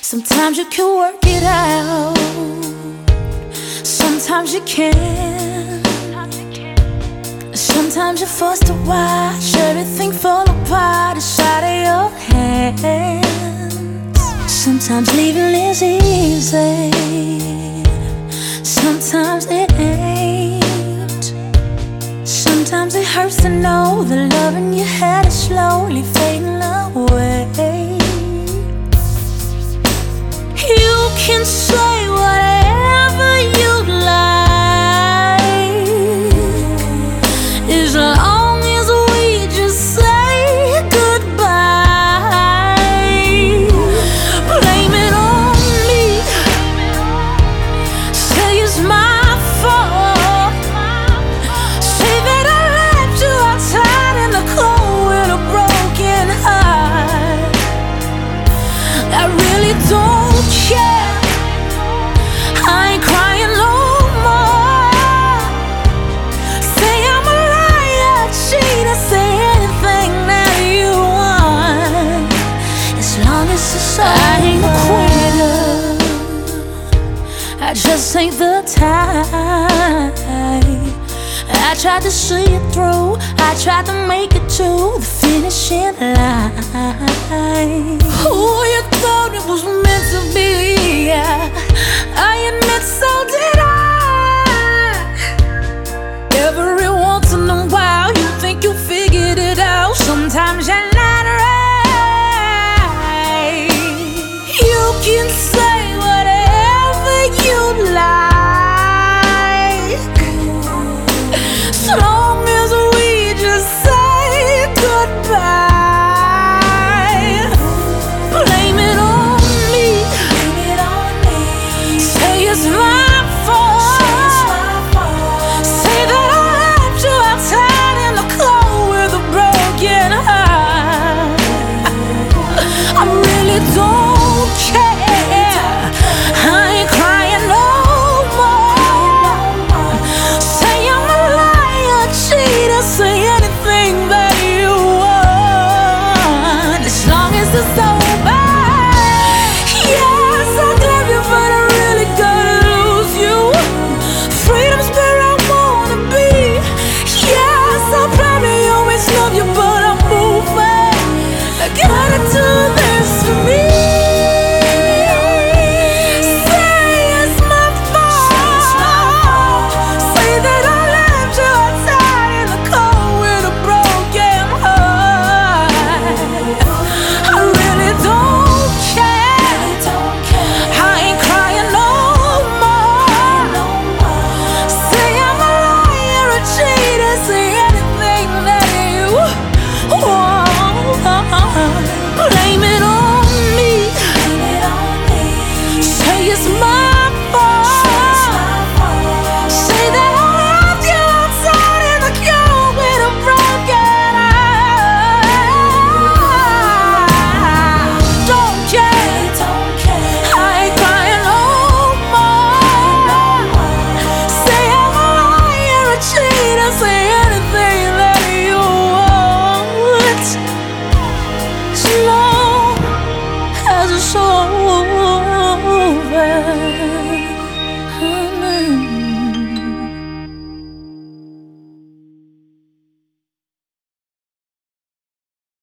Sometimes you can work it out, sometimes you can't. Sometimes you're forced to watch everything fall apart inside of your hands. Sometimes leaving is easy, sometimes it ain't. Sometimes it hurts to know the love in your head is slowly fading away. You can say whatever you like, as long as we just say goodbye. Blame it on me, say it's my fault, say that I left you outside in the cold with a broken heart. I really don't care, I ain't crying no more. Say I'm a liar, cheater, say anything that you want, as long as it's over. I ain't a quitter, I just ain't the type. I tried to see it through, I tried to make it to the finishing line. Who you thought it was meant to be, I admit so did I. Every once in a while you think you figured it out, sometimes you're not right. You can say whatever you like, so long as we just say goodbye. Blame it on me, say it's my fault, say that I left you outside in the cold with a broken heart. I really don't care, I ain't crying no more. Say I'm a liar, cheater, say anything that you want, as long as it's over. Yes, I love you, but I really gotta lose you. Freedom's where I wanna be. Yes, I'll probably always love you, but I'm moving. I gotta do this for me. Say it's my fault, say that I left you outside in the cold with a broken heart. I really don't care, I ain't crying no more. Say I'm a liar, a cheater, say anything that you want. Blame it on me, say it's my